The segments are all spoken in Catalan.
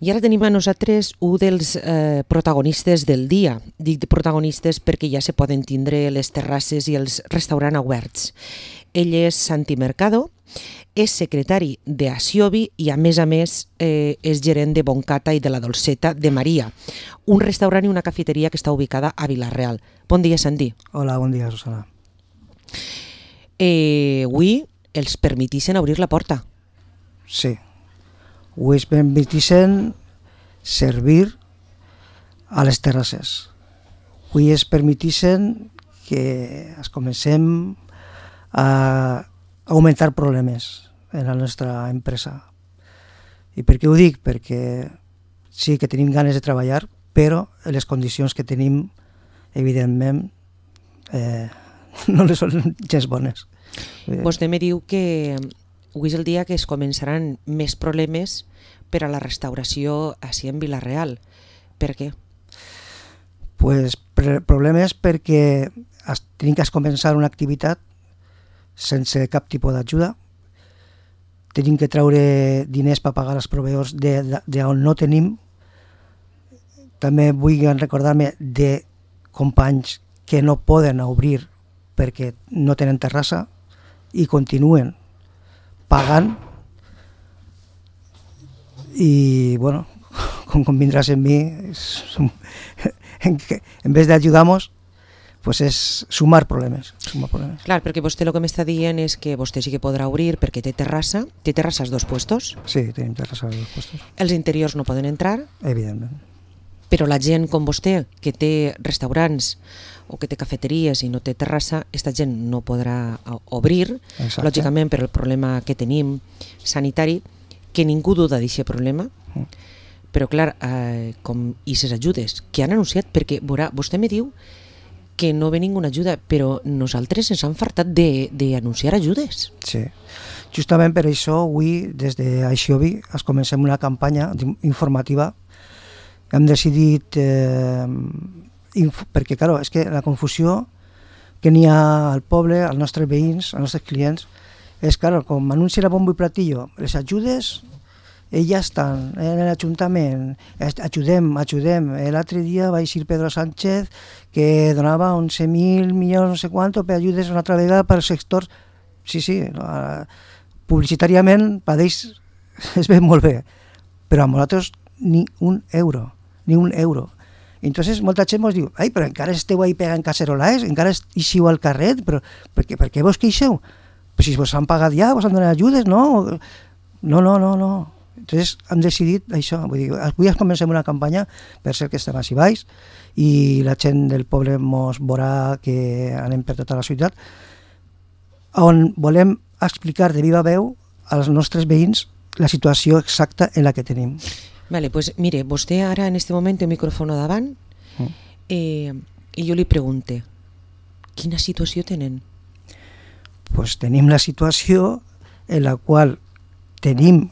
I ara tenim a nosaltres un dels protagonistes del dia. Dic protagonistes perquè ja se poden tindre les terrasses i els restaurants oberts. Ell és Santi Mercado, és secretari d'Asiobi i a més és gerent de Boncata i de la Dolceta de Maria, un restaurant i una cafeteria que està ubicada a Vila-real. Bon dia, Santi. Hola, bon dia, Susana. Avui els permetixen obrir la porta. Sí, avui es permetixen servir a les terrasses. Avui es permetixen que es comencem a augmentar problemes en la nostra empresa. I per què ho dic? Perquè sí que tenim ganes de treballar, però les condicions que tenim, evidentment, no les són gens bones. Vostè me diu que avui és el dia que es començaran més problemes per a la restauració així en Vila-real. Per què? Pues problemes perquè tenim que començar una activitat sense cap tipus d'ajuda. Tenim que treure diners per pagar els proveïdors d'on no tenim. També vull recordar-me de companys que no poden obrir perquè no tenen terrassa i continuen pagant. I, bueno, com convindràs en mi, en vez d'ajudar-nos, pues és sumar problemes. Clar, perquè vostè el que m'està dient és que vostè sí que podrà obrir perquè té terrassa. Té terrassa als dos puestos? Sí, tenim terrassa als dos puestos. Els interiors no poden entrar? Evidentment. Però la gent com vostè, que té restaurants o que té cafeteries i no té terrassa, aquesta gent no podrà obrir. Exacte. Lògicament per el problema que tenim sanitari, que ningú duda d'aquest problema. Però clar, com i les ajudes que han anunciat, perquè veurà, vostè me diu que no ve ninguna ajuda, però nosaltres ens han fartat d'anunciar ajudes. Sí, justament per això avui des d'Aixiobi es comencem una campanya informativa. Hem decidit, perquè clar, és que la confusió que n'hi ha al poble, als nostres veïns, als nostres clients, és clar, com anuncia la bombo i platillo, les ajudes ja estan en l'Ajuntament, ajudem. L'altre dia va dir Pedro Sánchez que donava 11.000 milions, no sé quant, per ajudes una altra vegada per als sectors. Sí, publicitàriament per ells es ve molt bé, però amb nosaltres ni un euro. Entonces molta gent ens diu, però encara esteu ahí pegant cacerolades, encara eixiu al carrer, però per què vos queixeu? Però si vos han pagat ja, vos han donat ajudes, no? No. Entonces hem decidit això, vull dir, avui comencem una campanya per ser que estem així baix i la gent del poble ens veurà que anem per tota la ciutat, on volem explicar de viva veu als nostres veïns la situació exacta en la que tenim. Vale, pues mire, vostè ara en este moment té un micròfono davant i jo li pregunte, quina situació tenen? Pues tenim la situació en la qual tenim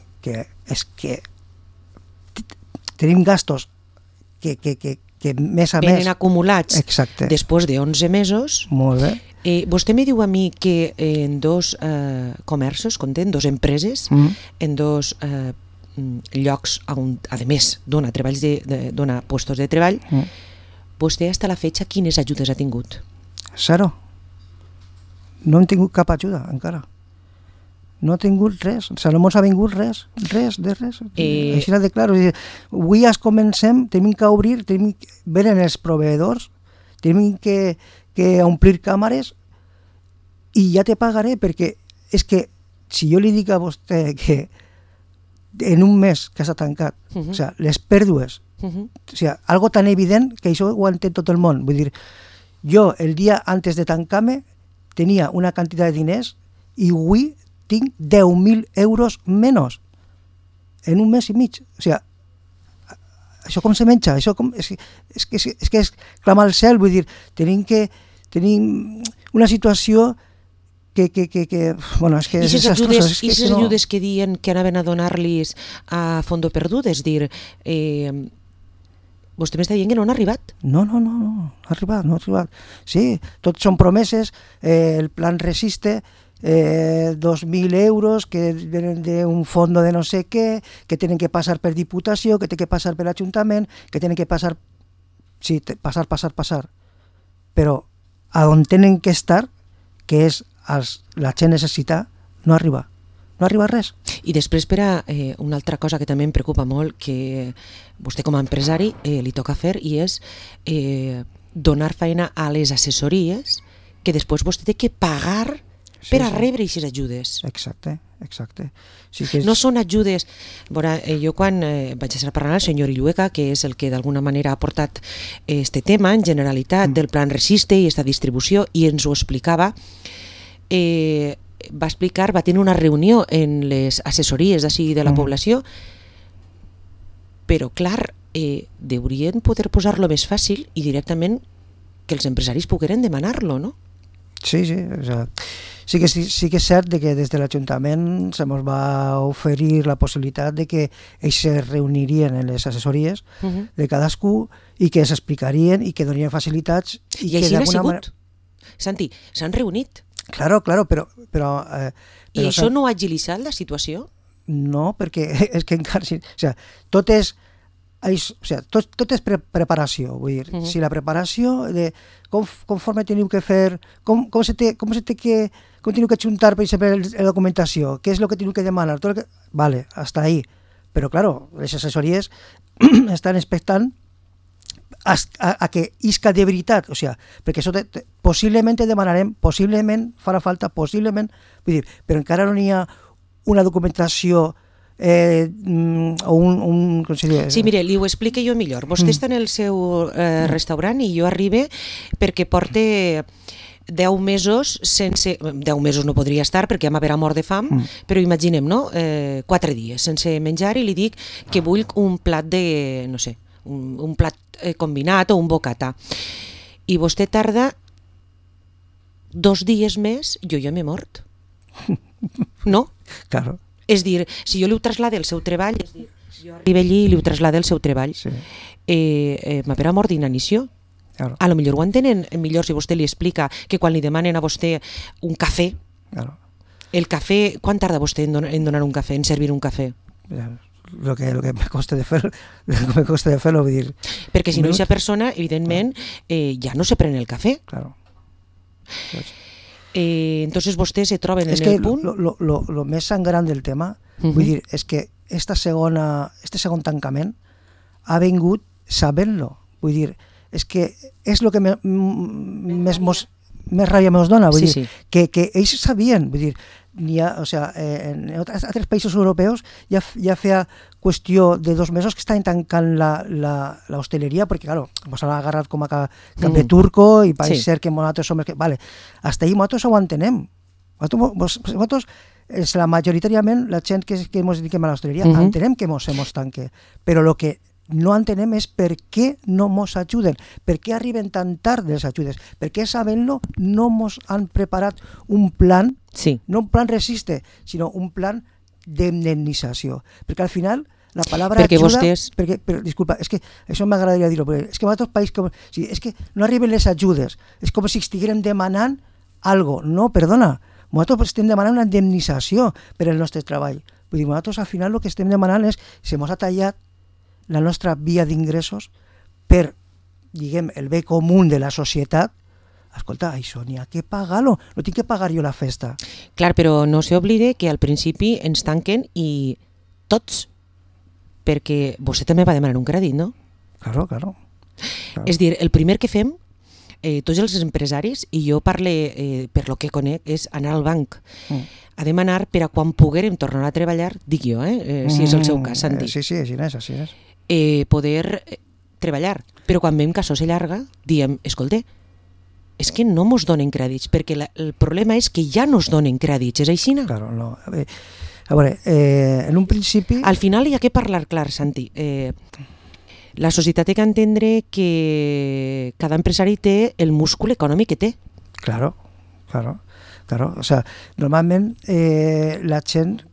tenim gastos que més a més... Venen acumulats. Exacte. Després de 11 mesos. Molt bé. Vostè me diu a mi que en dos comerços, en dos empreses, en dos llocs on, a més, dona puestos de treball, vostè hasta la fecha quines ajudes ha tingut? Zero. No hem tingut cap ajuda encara. No ha tingut res, no ens ha vingut res. Així de clar. Avui ja comencem, tenim que obrir, venen els proveïdors, tenim que omplir càmeres i ja te pagaré, perquè és que si jo li dic a vostè que en un mes que s'ha tancat, o sigui, les pèrdues, o sigui, algo tan evident que això ho entén tot el món. Vull dir, jo el dia antes de tancar-me tenia una quantitat de diners i avui tinc 10.000 euros menys en un mes i mig. O sigui, això com se menja? Això és que és clamar al cel. Vull dir, tenim una situació que bueno, és que és desastrosa. I les ajudes que diuen que anaven a donar-los a fondo perdut, és dir, vostè m'està dient que no han arribat? No ha arribat. Sí, tot són promeses, el plan Resiste, 2.000 euros que vienen d'un fons de no sé què, que tenen que passar per Diputació, que tenen que passar per l'Ajuntament, que tenen que passar... Sí, passar. Però a on tenen que estar, que és la gent necessita, no arriba res. I després, per a una altra cosa que també em preocupa molt, que vostè com a empresari li toca fer, i és donar feina a les assessories que després vostè té que pagar per a rebre aquestes ajudes. Exacte. Sí que no són ajudes... Jo quan vaig estar parlant al senyor Illueca, que és el que d'alguna manera ha portat este tema en generalitat del plan Resiste i esta distribució, i ens ho explicava, va tenir una reunió en les assessories d'ací de la població, però clar, deurien poder posar-lo més fàcil i directament que els empresaris pogueren demanar-lo, no? Sí, o sea, sí que és cert que des de l'Ajuntament se ens va oferir la possibilitat de que ells se reunirien en les assessories de cadascú i que s'explicarien i que donarien facilitats. I així ha sigut. Santi, s'han reunit. Claro, però I això no ha agilitzat la situació? No, perquè és que encara... O sea, tot és preparació, vull dir, si la preparació de conforme teniu que fer, com teniu que juntar, per exemple, la documentació, què és el que teniu que demanar, vale, hasta ahí, però claro, les assessories estan expectant a que isca de veritat, o sea, perquè això possiblement te demanarem, possiblement farà falta, possiblement, vull dir, però encara no hi ha una documentació o un conseller... Sí, mire, li ho explique jo millor. Vostè està en el seu restaurant i jo arribe perquè porte 10 mesos sense... 10 mesos no podria estar perquè ja m'haverà mort de fam, però imaginem, no? 4 dies sense menjar i li dic que vull un plat de... no sé, un plat combinat o un bocata. I vostè tarda 2 dies més, jo ja m'he mort. No? Claro. És dir, si jo li ho traslade el seu treball, és dir, si jo arribo allí i li ho traslade el seu treball, m'haverà mort d'inanició. Claro. A lo millor ho entenen millor si vostè li explica que quan li demanen a vostè un cafè, claro. El cafè, quan tarda vostè en donar un cafè, en servir un cafè? Lo que me costa de fer-lo, vull dir... Perquè si no, aquesta persona, evidentment, ja no se pren el cafè. Claro. Entonces vostès se troben en el punt... Lo més sangrant del tema, vull dir, és que este segon tancament ha vingut sabent-lo. Vull dir, és que és el que més ràbia mos dona, vull dir, que ells sabien, vull dir, en altres països europeus ja feia qüestió de 2 mesos que estaven tancant l'hostaleria perquè, claro, ens han agarrat com a cap de turco i pareix ser que nosaltres som... Vale, hasta ahí nosaltres ho entenem. Nosaltres, majoritàriament, la gent que ens dediquem a l'hostaleria, entenem que ens tanque, però el que no entenem és per què no ens ajuden, per què arriben tan tard les ajudes, per què sabent-lo no ens han preparat un plan, no un plan Resiste, sinó un plan d'indemnització, perquè al final la paraula ajuda... Disculpa, és que això m'agradaria dir-ho, perquè és que en altres països és que no arriben les ajudes, és com si estiguérem demanant algo, no, perdona, nosaltres estem demanant una indemnització per al nostre treball, vull dir, nosaltres al final el que estem demanant és, si ens ha tallat la nostra via d'ingressos per, diguem, el bé comú de la societat, escolta, això n'hi ha que pagar-lo, no tinc que pagar jo la festa. Clar, però no s'oblide que al principi ens tanquen i tots, perquè vostè també va demanar un crèdit, no? Claro. És dir, el primer que fem, tots els empresaris, i jo parle per lo que conec, és anar al banc a demanar per a quan poguérem tornar a treballar, dic jo, si és el seu cas, Santi. Sí, així és. Poder treballar. Però quan veiem que això s'allarga, diem, escolta, és que no mos donen crèdits, perquè el problema és que ja no es donen crèdits, és així? Claro, no. A veure, en un principi... Al final hi ha que parlar clar, Santi. La societat té que entendre que cada empresari té el múscul econòmic que té. Claro. O sea, normalment la gent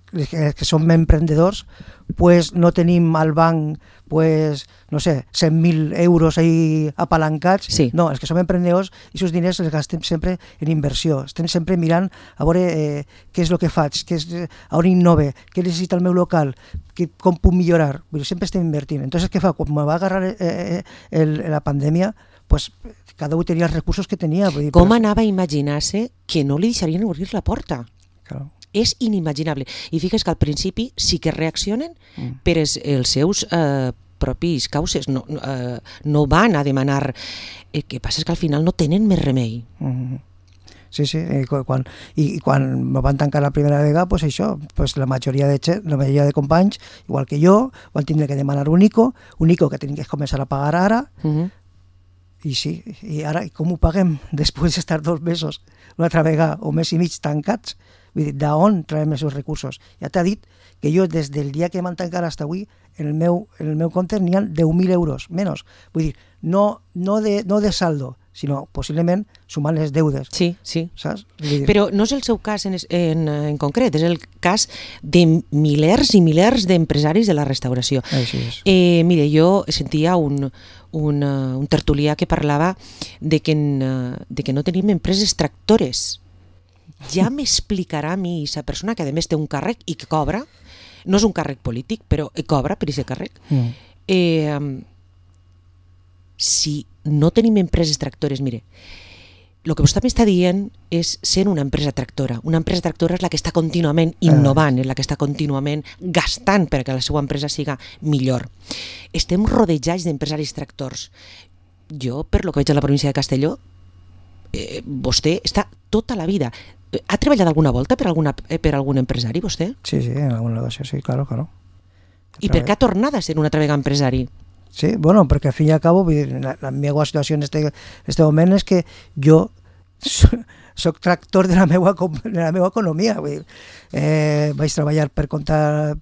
que som emprendedors, pues no tenim al banc, pues, no sé, 100.000 euros ahí apalancats. Sí. No, els que som emprendedors, i aquests diners els gastem sempre en inversió. Estem sempre mirant a veure què és el que faig, on innove, què necessita el meu local, com puc millorar. Sempre estem invertint. Entonces, què fa? Quan me va agarrar la pandèmia, pues cada un tenia els recursos que tenia. Vull dir, com anava a imaginar-se que no li deixarien obrir la porta? Claro. És inimaginable. I fixes que al principi sí que reaccionen, però els seus propis causes no van a demanar. El que passa és que al final no tenen més remei. Sí, i quan me van tancar la primera vegada, pues això, pues la majoria de companys, igual que jo, van tindre que demanar un ICO que tenen que començar a pagar ara. I sí, i ara com ho paguem després d'estar 2 mesos una altra vegada o mes i mig tancats? Vull dir, d'on traiem aquests recursos? Ja t'ha dit que jo des del dia que m'han tancat fins avui en el meu compte n'hi ha 10.000 euros menys. Vull dir, no de saldo, sinó possiblement sumant les deudes. Sí. Saps? Però no és el seu cas en concret, és el cas de milers i milers d'empresaris de la restauració. Així és. Mire, jo sentia un tertulià que parlava de que no tenim empreses tractores. Ja m'explicarà a mi aquesta persona, que a més té un càrrec i que cobra, no és un càrrec polític, però cobra per aquest càrrec. Si no tenim empreses tractores, mire, el que vostè m'està dient és ser una empresa tractora. Una empresa tractora és la que està contínuament innovant, és la que està contínuament gastant perquè la seva empresa siga millor. Estem rodejats d'empresaris tractors. Jo, per lo que veig a la província de Castelló, vostè està tota la vida. Ha treballat alguna volta per algun empresari, vostè? Sí, en alguna negoci, sí, claro. I per què ha tornat a ser una altra vegada empresari? Sí, bueno, perquè al fin i al cabo la meva situació en este moment és que jo soc tractor de la meva economia. Vull dir, vaig treballar per compte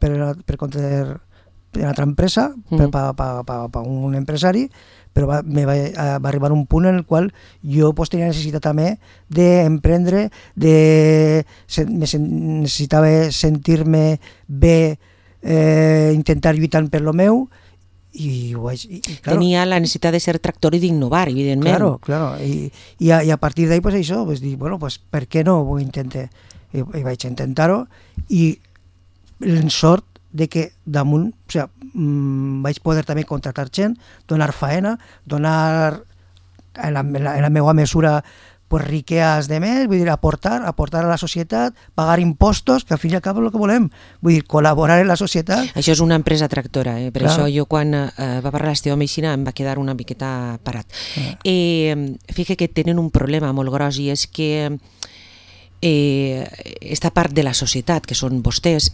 d'una altra empresa, per un empresari, però me va arribar un punt en el qual jo tenia necessitat també d'emprendre, necessitava sentir-me bé, intentar lluitar per lo meu, i claro, tenia la necessitat de ser tractor i d'innovar, evidentment. Claro. I a partir d'ahí, pues això, pues dir, bueno, pues per què no ho intente? I vaig intentar-ho, i en sort de que damunt, o sigui, vaig poder també contractar gent, donar faena, donar en la meva mesura pues riqueas de més, vull dir, aportar a la societat, pagar impostos, que al fin i al cap és el que volem, vull dir, col·laborar en la societat. Això és una empresa tractora, per això jo quan va parlar la teva medicina em va quedar una miqueta parat. Fica que tenen un problema molt gros, i és que esta part de la societat, que són vostès,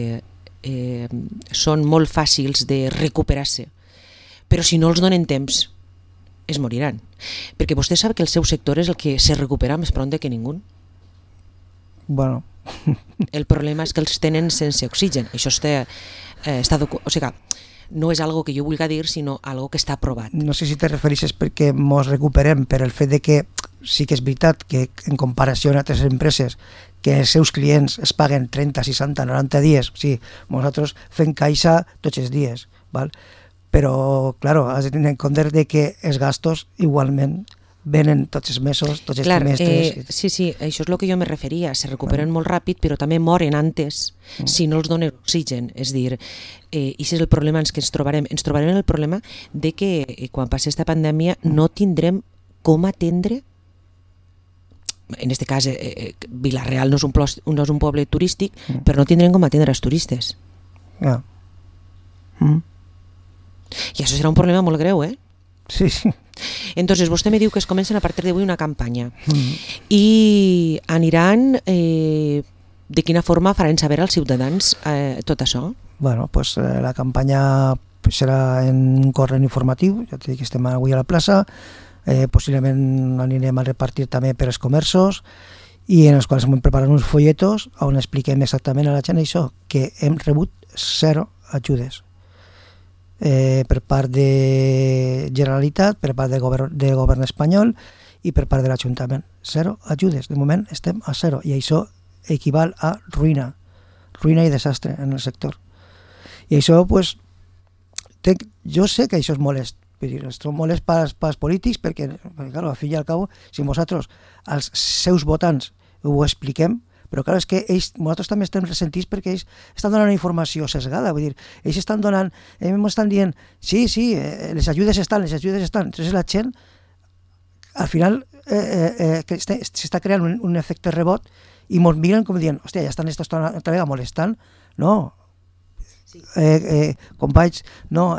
són molt fàcils de recuperar-se, però si no els donen temps es moriran, perquè vostè sap que el seu sector és el que se recupera més pront que ningú. Bueno. El problema és que els tenen sense oxigen. Això o sigui, no és algo que jo vulgui dir, sinó algo que està aprovat. No sé si te refereixes perquè mos recuperem per el fet de que sí que és veritat que en comparació amb altres empreses que els seus clients es paguen 30, 60, 90 dies, sí, nosaltres fem caixa tots els dies, val? Però, claro, has de tenir en compte de que els gastos igualment venen tots els mesos, tots els trimestres. Sí, això és el que jo me referia. Se recuperen molt ràpid, però també moren antes si no els donen oxigen. És dir, i aquest és el problema que ens trobarem. Ens trobarem el problema de que quan passi aquesta pandèmia no tindrem com atendre. En aquest cas, Vila-real no és un poble turístic, però no tindrem com atendre els turistes. Ja. I això serà un problema molt greu, Sí. Entonces, vostè me diu que es comencen a partir d'avui una campanya i aniran, de quina forma faran saber als ciutadans tot això? Bueno, pues la campanya serà en un corrent informatiu, ja t'he dit que estem avui a la plaça, possiblement anirem a repartir també per als comerços, i en els quals hem preparat uns folletos on expliquem exactament a la gent això, que hem rebut 0 ajudes. Per part de Generalitat, per part del govern espanyol i per part de l'Ajuntament. 0 ajudes. De moment estem a 0 i això equival a ruïna. ruïna i desastre en el sector. I això, pues, jo sé que això és molest, vull dir, és molest pels polítics perquè, clar, al fi i al cabo, si nosaltres, als seus votants, ho expliquem, però clar, és que nosaltres també estem ressentits perquè ells estan donant informació sesgada, vull dir, ells estan donant, ells estan dient, sí, les ajudes estan, entonces la gent, al final, s'està creant un efecte rebot i ens miren com dient, hòstia, ja estan altra vegada molestant, no, sí. Companys, no,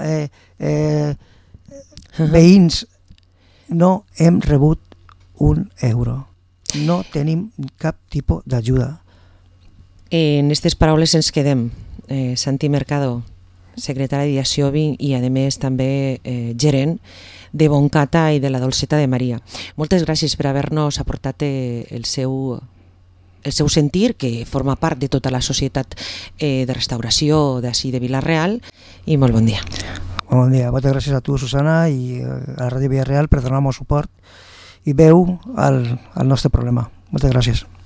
veïns, no hem rebut €1. No tenim cap tipus d'ajuda. En aquestes paraules ens quedem. Santi Mercado, secretari d'Iaciobi i, a més, també gerent de Boncata i de la Dolceta de Maria. Moltes gràcies per haver-nos aportat el seu sentir, que forma part de tota la societat de restauració d'ací de Vila-real, i molt bon dia. Bon dia. Moltes gràcies a tu, Susana, i a la Ràdio Vila-real per donar-nos suport i veu al nostre problema. Moltes gràcies.